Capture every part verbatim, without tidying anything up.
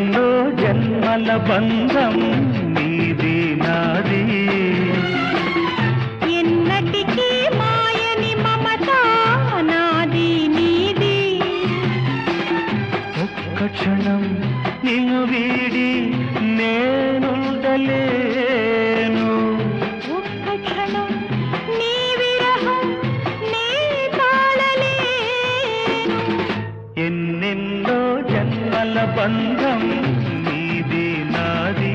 ఎన్నెన్నో జన్మల బంధం నీది నాది ఎన్నటికీ మాయని మమత నాది నీది ఒక్క క్షణం నిన్ను వీడి నేనుండలేను ఒక్క క్షణం నీ విరహం నే తాళలేను ఎన్నెన్నో జన్మల బంధం నీది నాది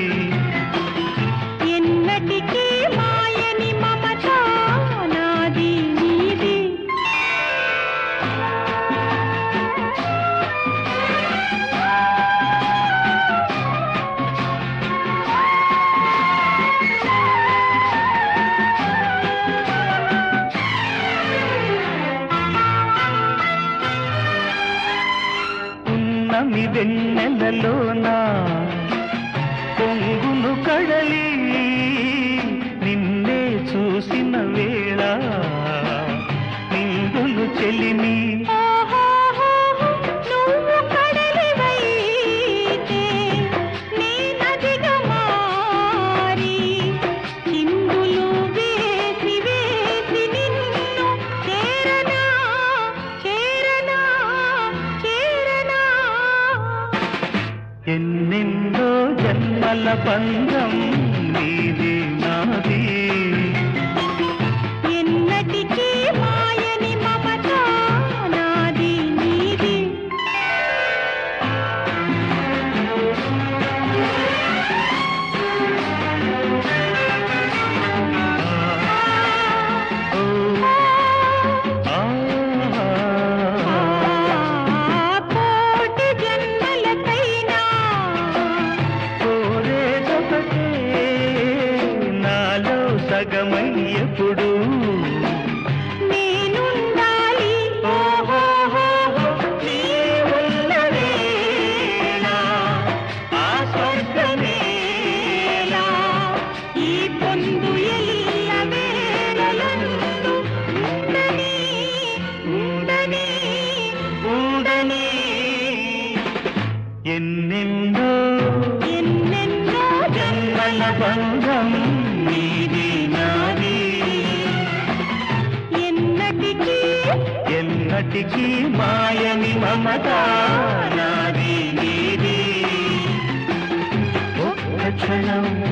ఎన్నటికీ మాయని మమత నాది నీది ఉన్నమి వెన్నెలలోనా పొంగును కడలి నిన్నే చూసిన వేళ నిండులు చెలిమి ఓహోహోహో, నువ్వు కడలివైతే నే నదిగా మారి చిందులు వేసి వేసి నిన్ను చేరనా చేరనా చేరనా ఎన్నెన్నో జన్మల బంధం నీది నాది ఎన్నటికీ మాయని మమత నాది నీది ఓ, ఆ, కోటి జన్మలకైనా కోరేదొకటే నాలో సగమై ఎప్పుడు నేనుండాలి ఓహోహోహో, నీ ఉన్న వేళ ఆ స్వర్గమేలా ఈ పొందు ఎల్ల వేళలందు ఉండని ఉండని ఉండని ఎన్నెన్నో ఎన్నెన్నో జన్మల బంధం నీది నాది ఎన్నటికీ ఎన్నటికీ మాయని మమత నాది నీది ఒక్క క్షణం